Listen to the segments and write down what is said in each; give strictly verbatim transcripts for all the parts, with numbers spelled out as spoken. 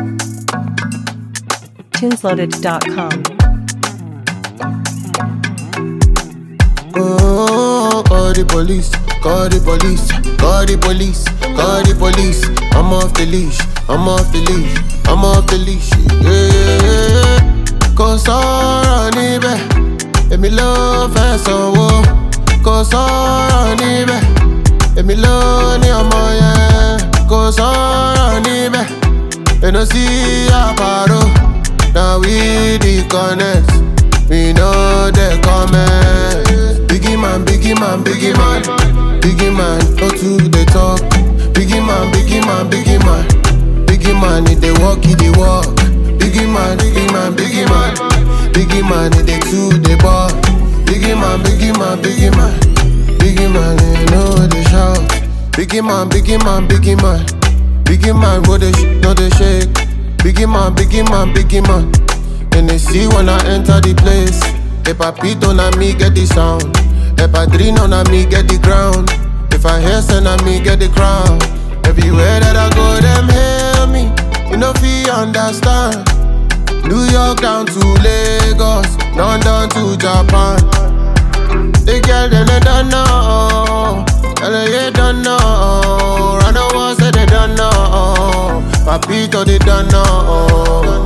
tunesloaded dot com. Oh, call the police, call the police, call the police, call the police. I'm off the leash, I'm off the leash, I'm off the leash. Yeah, kò sọ̀rọ̀ níbẹ̀, èmi ló fẹ́ sanwó. Kò sọ̀rọ̀ níbẹ̀, èmi ló ní ọmọ yẹn. Kò sọ̀rọ̀ níbẹ̀, they no see àpárò. Now we the connect, we know the comment. Biggie man, biggie man, biggie man, biggie man, no to the talk. Biggie man, biggie man, biggie man, biggie man, if they walk, if they walk. Biggie man, biggie man, biggie man, biggie man, if they to the bar. Biggie man, biggie man, biggie man, biggie man, they know they shout. Biggie man, biggie man, biggie man, biggie man, what they sh no they shake. Biggie man, biggie man, biggie man, and they see when I enter the place. If I pit on me, get the sound. If I dream on me, get the ground. If I hear send on me, get the crown. Everywhere that I go, them hear me. You know, fi understand. New York down to Lagos, London to Japan. The girl them they don't know, L A don't know. I know what say they don't know. Papito they don't know.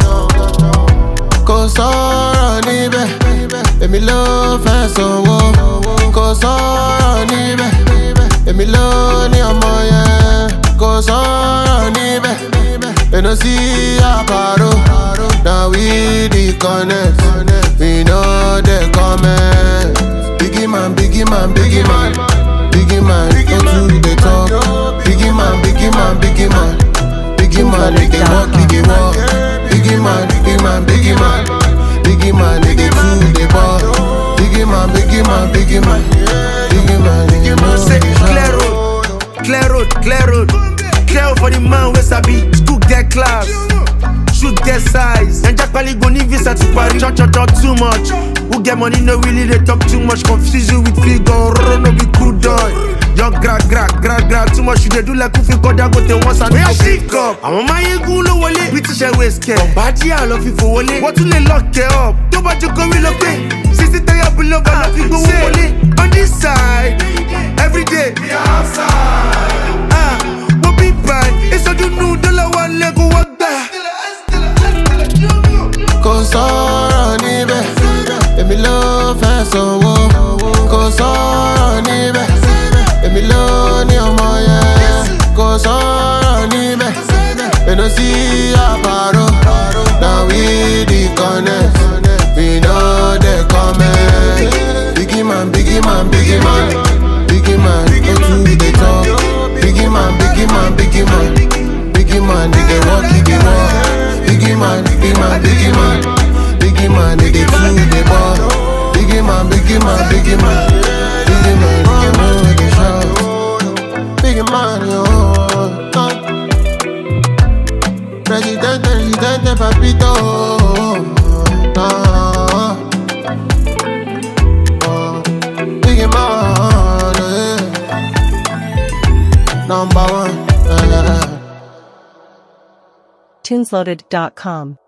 Kò sọ̀rọ̀ níbẹ̀, èmi ló fẹ́ sanwó. Kò sọ̀rọ̀ níbẹ̀, èmi ló ní ọmọ yẹn. Kò sọ̀rọ̀ níbẹ̀, they no see àpárò. Now we the connect, we know the comment. Biggie man, biggie man, biggie man, biggie man, no to the talk. Biggie man, biggie man, biggie man, biggie man, they dey walk, they dey walk. Biggie man, biggie man, biggie man, biggie man, they dey to the bar. Biggie man, biggie man, biggie man, biggie man, they know say the clear road, clear road, clear road. Clear for the man wey sabi, school get class, shoot get size. And Jackpali go need visa to Paris. Chop chop chop too much. Who get money no really they talk too much. Confuse you with figure, no be cool dog. Young gra gra gra gra too much. You dey do like Kufi Koda go te once and no pick up. I'm on my ego lo wole. British Airways care. Body I love you for wole. What to le lock it up? Don't bad you go relocate. Sixty tire below but love you go wole. On this side, every day. We outside. Ah, what be bad? It's all you know. Dollar one leg go walk back. Kò sọ̀rọ̀ níbẹ̀, èmi ló fẹ́ sanwó. Kò sọ̀rọ̀ níbẹ̀, èmi ló ní ọmọ yẹn. Kò sọ̀rọ̀ níbẹ̀, they no see àpárò. Now we the connect, we know the comment. Biggie man, biggie man, biggie man, biggie man, no to the talk. Biggie man, biggie man, biggie man, biggie man, they dey walk, they dey walk. Biggie man, biggie man, biggie man, biggie man, they dey to the bar. Biggie man, biggie man, biggie man, biggie man, you know they shout. Biggie man, yo, uh. President, President, Papito, uh. uh. Biggie man, yeah. Number one. Uh. tunesloaded dot com